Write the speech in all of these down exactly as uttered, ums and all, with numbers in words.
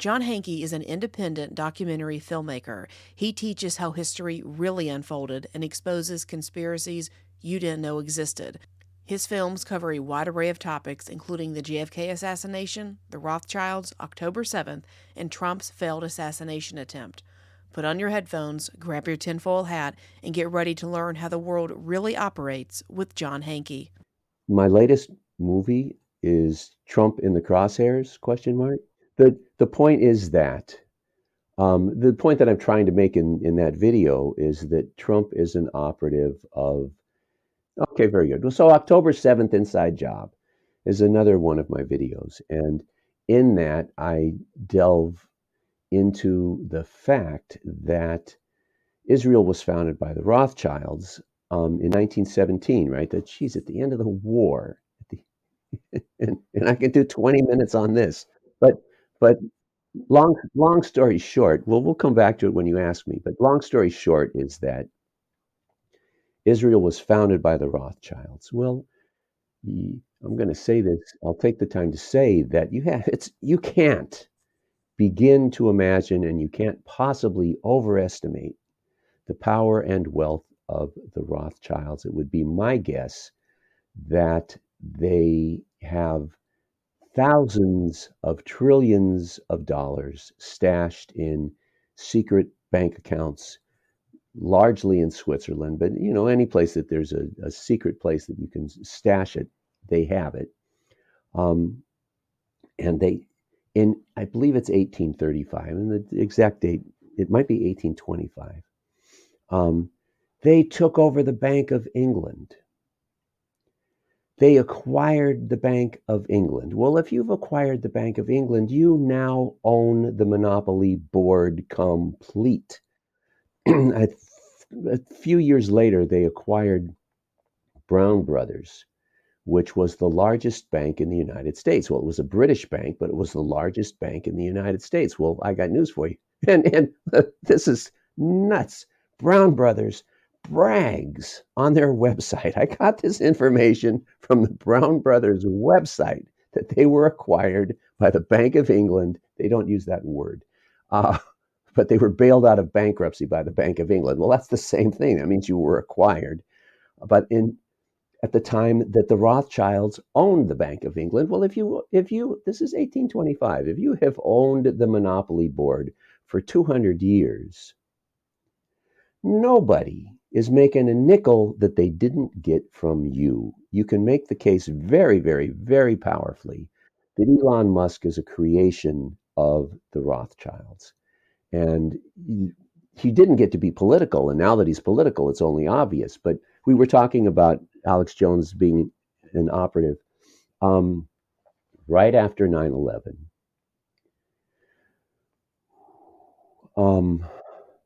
John Hankey is an independent documentary filmmaker. He teaches how history really unfolded and exposes conspiracies you didn't know existed. His films cover a wide array of topics, including the J F K assassination, the Rothschilds, October seventh, and Trump's failed assassination attempt. Put on your headphones, grab your tinfoil hat, and get ready to learn how the world really operates with John Hankey. My latest movie is Trump in the Crosshairs, question mark. The the point is that um, the point that I'm trying to make in, in that video is that Trump is an operative of okay, very good. Well, so October seventh Inside Job is another one of my videos. And in that I delve into the fact that Israel was founded by the Rothschilds um, in nineteen seventeen, right? That she's at the end of the war. At the, and, and I can do twenty minutes on this. But but long long story short, well, we'll come back to it when you ask me. But long story short is that Israel was founded by the Rothschilds. Well, y- I'm going to say this. I'll take the time to say that you have it's you can't begin to imagine and you can't possibly overestimate the power and wealth of the Rothschilds. It would be my guess that they have thousands of trillions of dollars stashed in secret bank accounts, largely in Switzerland, but you know, any place that there's a, a secret place that you can stash it, they have it. Um, and they, in I believe it's eighteen thirty-five, and the exact date, it might be eighteen twenty-five. Um, they took over the Bank of England. They acquired the Bank of England. Well, if you've acquired the Bank of England, you now own the monopoly board complete. a, a few years later, they acquired Brown Brothers, which was the largest bank in the United States. Well, it was a British bank, but it was the largest bank in the United States. Well, I got news for you. And, and this is nuts. Brown Brothers brags on their website. I got this information from the Brown Brothers website that they were acquired by the Bank of England. They don't use that word. Uh, but they were bailed out of bankruptcy by the Bank of England. Well, that's the same thing. That means you were acquired. But in at the time that the Rothschilds owned the Bank of England. Well, if you if you this is eighteen twenty-five, if you have owned the monopoly board for two hundred years, nobody is making a nickel that they didn't get from you. You can make the case very, very, very powerfully that Elon Musk is a creation of the Rothschilds. And he didn't get to be political. And now that he's political, it's only obvious. But we were talking about Alex Jones being an operative. Um, right after nine eleven, um,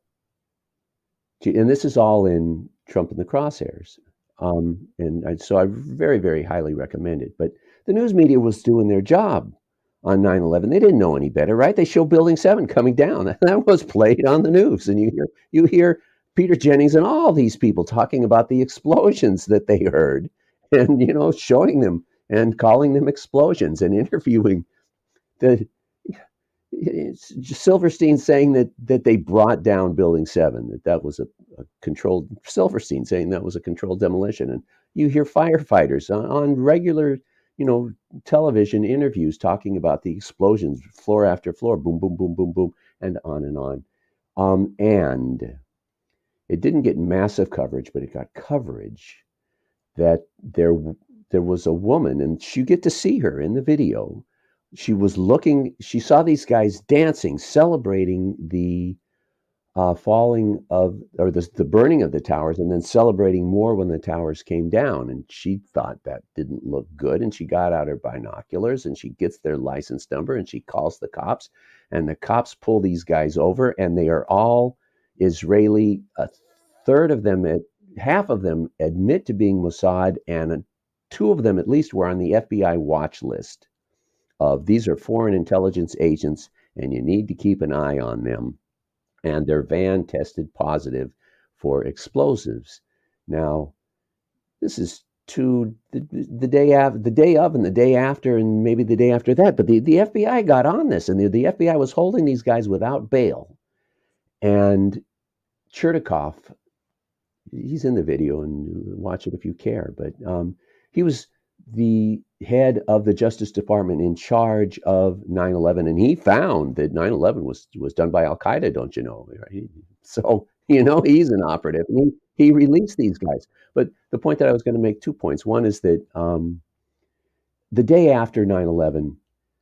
and this is all in Trump in the Crosshairs. Um, and I, so I very, very highly recommend it. But the news media was doing their job on nine eleven. They didn't know any better, right? They showed Building seven coming down. That was played on the news. And you hear, you hear Peter Jennings and all these people talking about the explosions that they heard and, you know, showing them and calling them explosions and interviewing the Silverstein saying that that they brought down Building seven, that that was a, a controlled, Silverstein saying that was a controlled demolition. And you hear firefighters on, on regular, you know, television interviews talking about the explosions, floor after floor, boom, boom, boom, boom, boom, and on and on. Um, and it didn't get massive coverage, but it got coverage that there there was a woman, and you get to see her in the video. She was looking, she saw these guys dancing, celebrating the uh, falling of, or the, the burning of the towers, and then celebrating more when the towers came down. And she thought that didn't look good. And she got out her binoculars and she gets their license number and she calls the cops. And the cops pull these guys over, and they are all Israeli. A third of them, half of them admit to being Mossad, and two of them at least were on the F B I watch list of these are foreign intelligence agents and you need to keep an eye on them. And their van tested positive for explosives. Now, this is to the, the day after, the day of, and the day after, and maybe the day after that. But the, the F B I got on this, and the, the F B I was holding these guys without bail. And Chertokoff, he's in the video, and watch it if you care. But um, he was the head of the Justice Department in charge of nine eleven, and he found that nine eleven was was done by Al Qaeda. Don't you know? Right? So you know he's an operative, and he he released these guys. But the point that I was going to make, two points. One is that um, the day after nine eleven,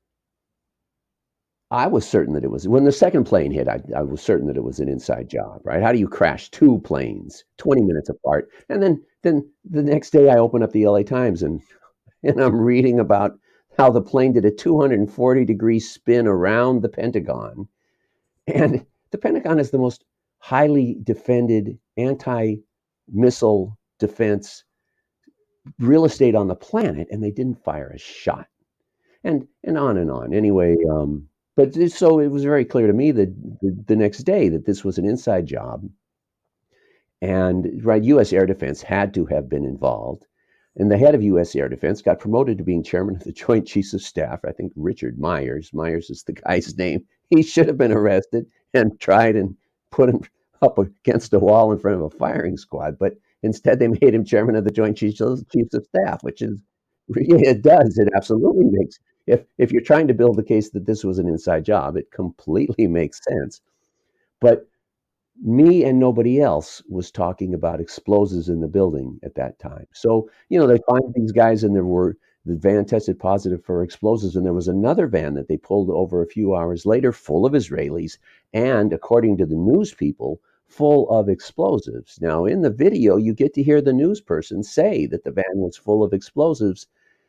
I was certain that it was, when the second plane hit, I, I was certain that it was an inside job, right? How do you crash two planes twenty minutes apart? And then then the next day I open up the L A Times, and and I'm reading about how the plane did a two hundred forty degree spin around the Pentagon. And the Pentagon is the most highly defended anti-missile defense real estate on the planet, and they didn't fire a shot. And and on and on. Anyway, um, but so it was very clear to me that the, the next day that this was an inside job, and right, U S Air Defense had to have been involved. And the head of U S Air Defense got promoted to being chairman of the Joint Chiefs of Staff. I think Richard Myers. Myers is the guy's name. He should have been arrested and tried and put him up against a wall in front of a firing squad. But instead, they made him chairman of the Joint Chiefs of, Chiefs of Staff, which is, yeah, it does. It absolutely makes, if if you're trying to build the case that this was an inside job, it completely makes sense. But me and nobody else was talking about explosives in the building at that time. So, you know, they find these guys, and there were, the van tested positive for explosives, and there was another van that they pulled over a few hours later full of Israelis, and according to the news people, full of explosives. Now, in the video, you get to hear the news person say that the van was full of explosives.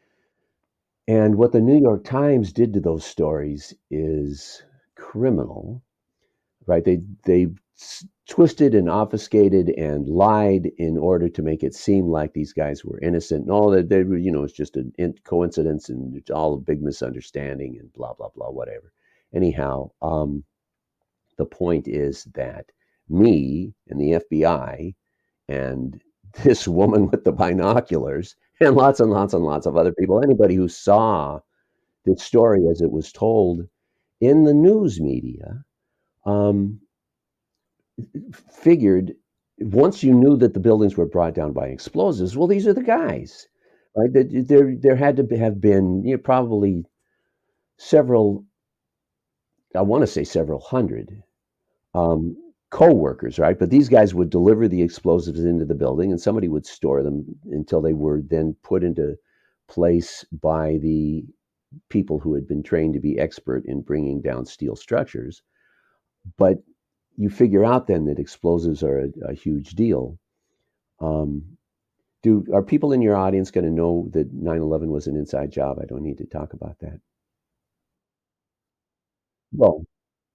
And what the New York Times did to those stories is criminal, right? They they twisted and obfuscated and lied in order to make it seem like these guys were innocent. No, that they were, you know, it's just a coincidence, and it's all a big misunderstanding, and blah blah blah, whatever. Anyhow, um, the point is that me and the F B I and this woman with the binoculars and lots and lots and lots of other people, anybody who saw the story as it was told in the news media, um, figured, once you knew that the buildings were brought down by explosives, well, these are the guys, right? There, there had to have been, you know, probably several, I want to say several hundred um, co-workers, right? But these guys would deliver the explosives into the building, and somebody would store them until they were then put into place by the people who had been trained to be expert in bringing down steel structures. But you figure out then that explosives are a, a huge deal. Um, do are people in your audience going to know that nine eleven was an inside job? I don't need to talk about that. Well,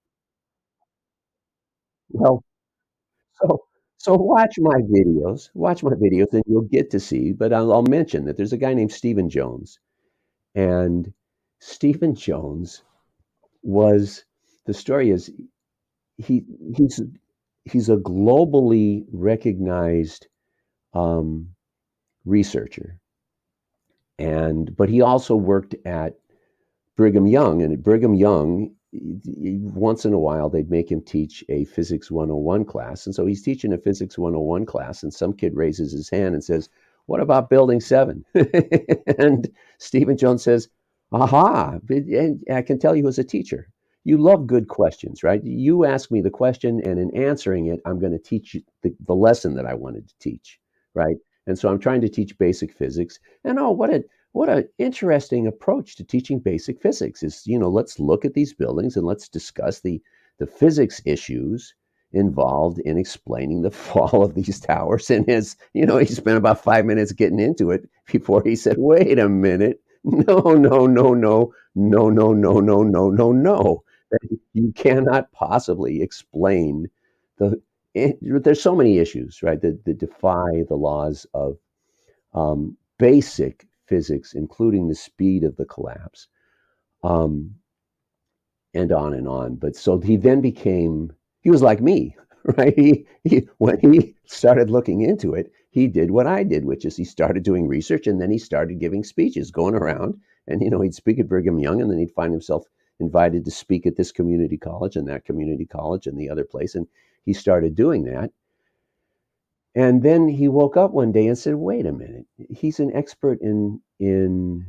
well, so so watch my videos. Watch my videos, and you'll get to see. But I'll, I'll mention that there's a guy named Stephen Jones, and Stephen Jones was, the story is, he he's he's a globally recognized um, researcher, and but he also worked at Brigham Young, and at Brigham Young, once in a while they'd make him teach a physics one oh one class, and so he's teaching a physics one oh one class, and some kid raises his hand and says, "What about Building seven?" And Stephen Jones says, "Aha! And I can tell you as a teacher, you love good questions, right? You ask me the question, and in answering it, I'm going to teach you the, the lesson that I wanted to teach, right? And so I'm trying to teach basic physics. And oh, what a what an interesting approach to teaching basic physics is, you know, let's look at these buildings and let's discuss the the physics issues involved in explaining the fall of these towers." And his, you know, he spent about five minutes getting into it before he said, "Wait a minute. No, no, no, no, no, no, no, no, no, no, no. You cannot possibly explain the, it, there's so many issues, right, that, that defy the laws of um, basic physics, including the speed of the collapse, um, and on and on." But so he then became, he was like me, right? He, he when he started looking into it, he did what I did, which is he started doing research, and then he started giving speeches, going around, and you know he'd speak at Brigham Young, and then he'd find himself invited to speak at this community college and that community college and the other place, and he started doing that. And then he woke up one day and said, "Wait a minute, he's an expert in in."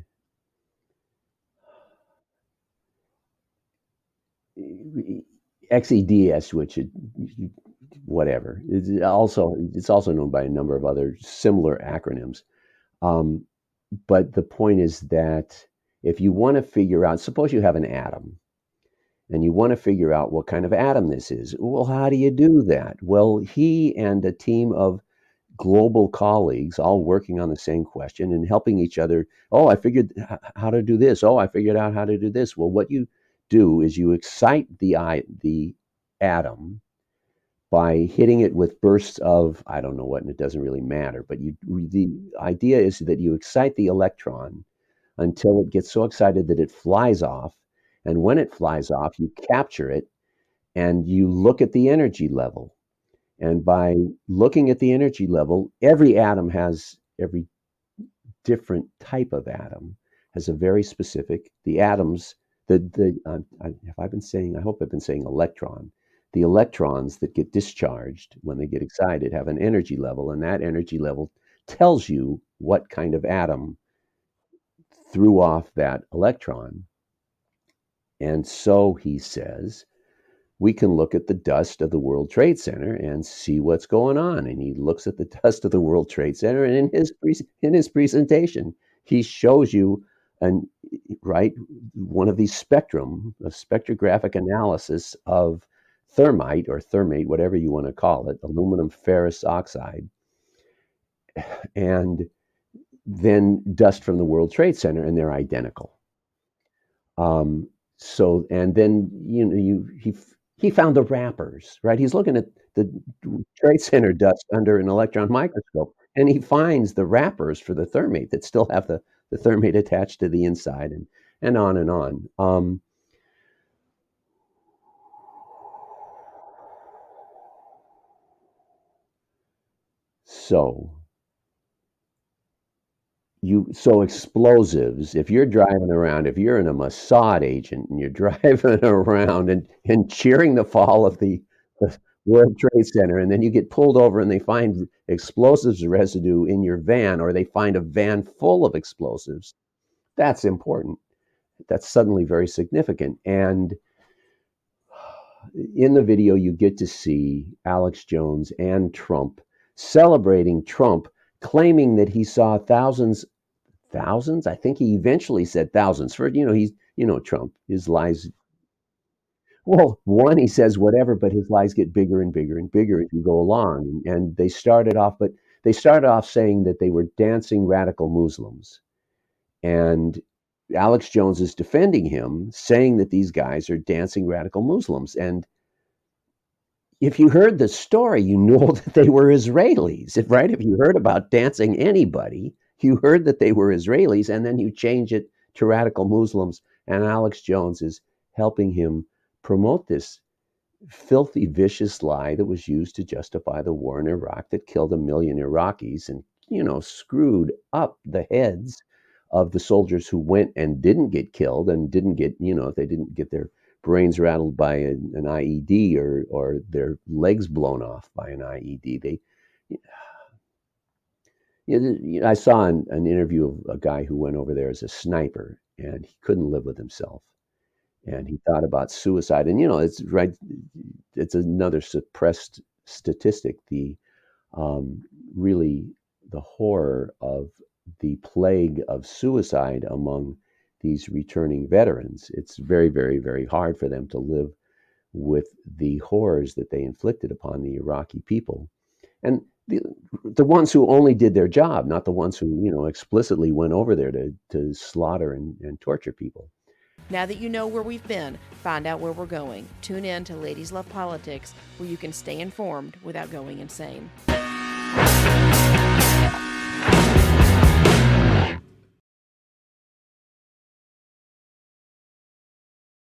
X E D S, which it, whatever. It's also it's also known by a number of other similar acronyms. Um, but the point is that if you want to figure out, suppose you have an atom, and you want to figure out what kind of atom this is. Well, how do you do that? Well, he and a team of global colleagues all working on the same question and helping each other. Oh, I figured h- how to do this. Oh, I figured out how to do this. Well, what you do is you excite the i- the atom by hitting it with bursts of, I don't know what, and it doesn't really matter, but you the idea is that you excite the electron until it gets so excited that it flies off. And when it flies off, you capture it and you look at the energy level. And by looking at the energy level, every atom has, every different type of atom has a very specific, the atoms, the, the uh, I, have I been saying, I hope I've been saying electron. The electrons that get discharged when they get excited have an energy level, and that energy level tells you what kind of atom threw off that electron. And so he says, we can look at the dust of the World Trade Center and see what's going on. And he looks at the dust of the World Trade Center, and in his pre- in his presentation, he shows you an right one of these spectrum, a spectrographic analysis of thermite or thermate, whatever you want to call it, aluminum ferrous oxide, and then dust from the World Trade Center, and they're identical. Um, so, and then you know, you he he found the wrappers, right? He's looking at the Trade Center dust under an electron microscope, and he finds the wrappers for the thermate that still have the the thermate attached to the inside, and and on and on. Um, so you so explosives, if you're driving around, if you're in a Mossad agent and you're driving around and, and cheering the fall of the, the World Trade Center, and then you get pulled over and they find explosives residue in your van, or they find a van full of explosives, that's important. That's suddenly very significant. And in the video, you get to see Alex Jones and Trump celebrating Trump, claiming that he saw thousands thousands. I think he eventually said thousands. For you know, he's you know Trump. His lies. Well, one he says whatever, but his lies get bigger and bigger and bigger as you go along. And they started off, but they started off saying that they were dancing radical Muslims, and Alex Jones is defending him, saying that these guys are dancing radical Muslims. And if you heard the story, you know that they were Israelis, if, right? If you heard about dancing anybody, you heard that they were Israelis, and then you change it to radical Muslims, and Alex Jones is helping him promote this filthy, vicious lie that was used to justify the war in Iraq that killed a million Iraqis and, you know, screwed up the heads of the soldiers who went and didn't get killed and didn't get, you know, they didn't get their brains rattled by an, an I E D or or their legs blown off by an I E D. They, you know, I saw an, an interview of a guy who went over there as a sniper, and he couldn't live with himself, and he thought about suicide. And you know, it's right, it's another suppressed statistic. The um, really the horror of the plague of suicide among these returning veterans. It's very, very, very hard for them to live with the horrors that they inflicted upon the Iraqi people. And the, the ones who only did their job, not the ones who, you know, explicitly went over there to, to slaughter and, and torture people. Now that you know where we've been, find out where we're going. Tune in to Ladies Love Politics, where you can stay informed without going insane.